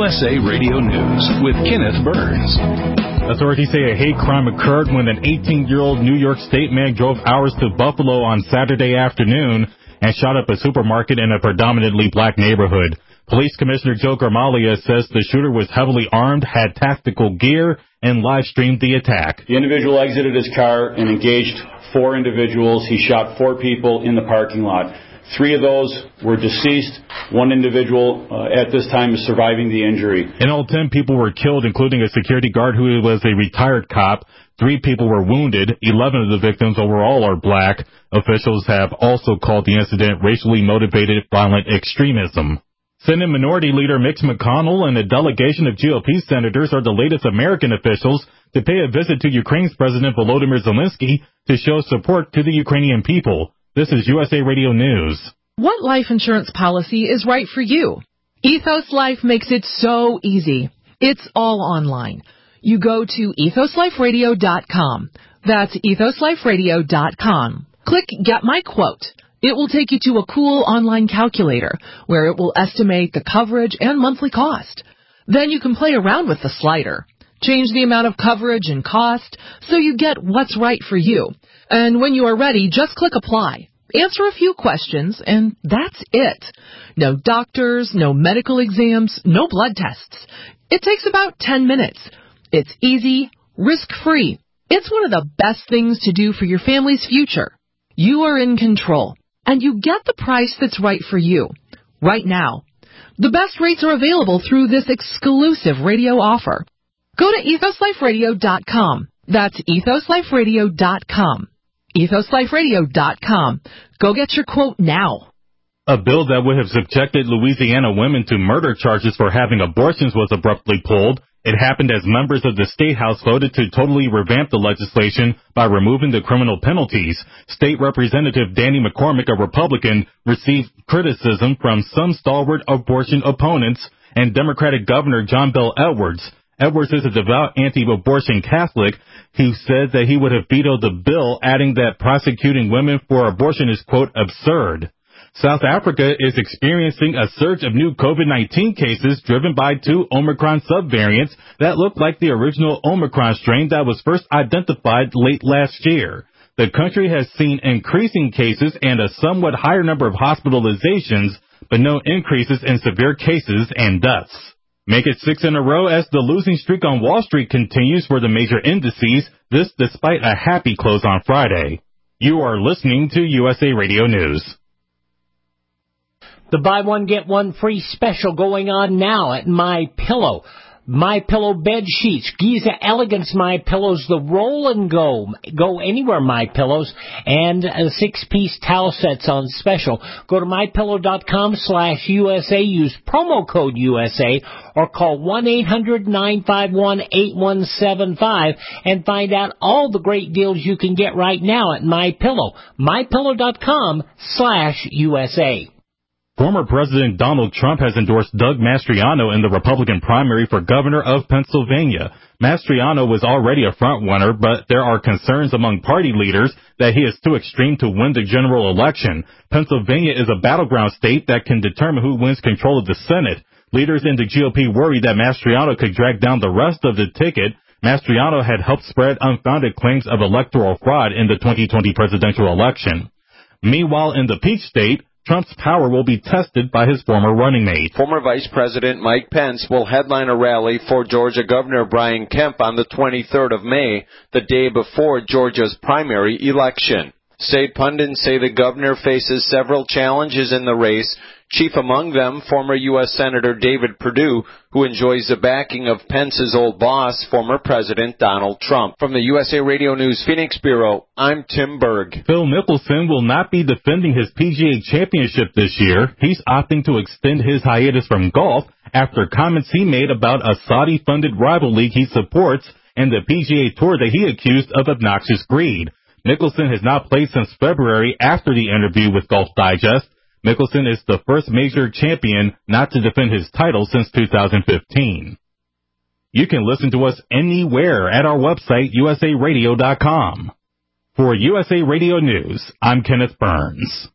USA Radio News with Kenneth Burns. Authorities say a hate crime occurred when an 18-year-old New York State man drove hours to Buffalo on Saturday afternoon and shot up a supermarket in a predominantly black neighborhood. Police Commissioner Joe Garmalia says the shooter was heavily armed, had tactical gear, and live-streamed the attack. The individual exited his car and engaged 4 individuals. He shot 4 people in the parking lot. 3 of those were deceased. 1 individual at this time is surviving the injury. In all, 10 people were killed, including a security guard who was a retired cop. 3 people were wounded. 11 of the victims overall are black. Officials have also called the incident racially motivated violent extremism. Senate Minority Leader Mitch McConnell and a delegation of GOP senators are the latest American officials to pay a visit to Ukraine's President Volodymyr Zelensky to show support to the Ukrainian people. This is USA Radio News. What life insurance policy is right for you? Ethos Life makes it so easy. It's all online. You go to ethosliferadio.com. That's ethosliferadio.com. Click Get My Quote. It will take you to a cool online calculator where it will estimate the coverage and monthly cost. Then you can play around with the slider. Change the amount of coverage and cost so you get what's right for you. And when you are ready, just click Apply. Answer a few questions, and that's it. No doctors, no medical exams, no blood tests. It takes about 10 minutes. It's easy, risk-free. It's one of the best things to do for your family's future. You are in control, and you get the price that's right for you, right now. The best rates are available through this exclusive radio offer. Go to ethosliferadio.com. That's ethosliferadio.com. ethosliferadio.com. Go get your quote now. A bill that would have subjected Louisiana women to murder charges for having abortions was abruptly pulled. It happened as members of the State House voted to totally revamp the legislation by removing the criminal penalties. State Representative Danny McCormick, a Republican, received criticism from some stalwart abortion opponents and Democratic Governor John Bel Edwards. Edwards is a devout anti-abortion Catholic who said that he would have vetoed the bill, adding that prosecuting women for abortion is, quote, absurd. South Africa is experiencing a surge of new COVID-19 cases driven by 2 Omicron subvariants that look like the original Omicron strain that was first identified late last year. The country has seen increasing cases and a somewhat higher number of hospitalizations, but no increases in severe cases and deaths. Make it 6 in a row as the losing streak on Wall Street continues for the major indices, this despite a happy close on Friday. You are listening to USA Radio News. The buy one, get one free special going on now at MyPillow. MyPillow bed sheets, Giza Elegance MyPillows, the roll and go anywhere MyPillows, and 6-piece towel sets on special. Go to mypillow.com/USA, use promo code USA, or call 1-800-951-8175 and find out all the great deals you can get right now at MyPillow. mypillow.com/USA. Former President Donald Trump has endorsed Doug Mastriano in the Republican primary for governor of Pennsylvania. Mastriano was already a front-runner, but there are concerns among party leaders that he is too extreme to win the general election. Pennsylvania is a battleground state that can determine who wins control of the Senate. Leaders in the GOP worry that Mastriano could drag down the rest of the ticket. Mastriano had helped spread unfounded claims of electoral fraud in the 2020 presidential election. Meanwhile, in the Peach State, Trump's power will be tested by his former running mate. Former Vice President Mike Pence will headline a rally for Georgia Governor Brian Kemp on the 23rd of May, the day before Georgia's primary election. State pundits say the governor faces several challenges in the race, chief among them former U.S. Senator David Perdue, who enjoys the backing of Pence's old boss, former President Donald Trump. From the USA Radio News Phoenix Bureau, I'm Tim Berg. Phil Mickelson will not be defending his PGA Championship this year. He's opting to extend his hiatus from golf after comments he made about a Saudi-funded rival league he supports and the PGA Tour that he accused of obnoxious greed. Mickelson has not played since February after the interview with Golf Digest. Mickelson is the first major champion not to defend his title since 2015. You can listen to us anywhere at our website, usaradio.com. For USA Radio News, I'm Kenneth Burns.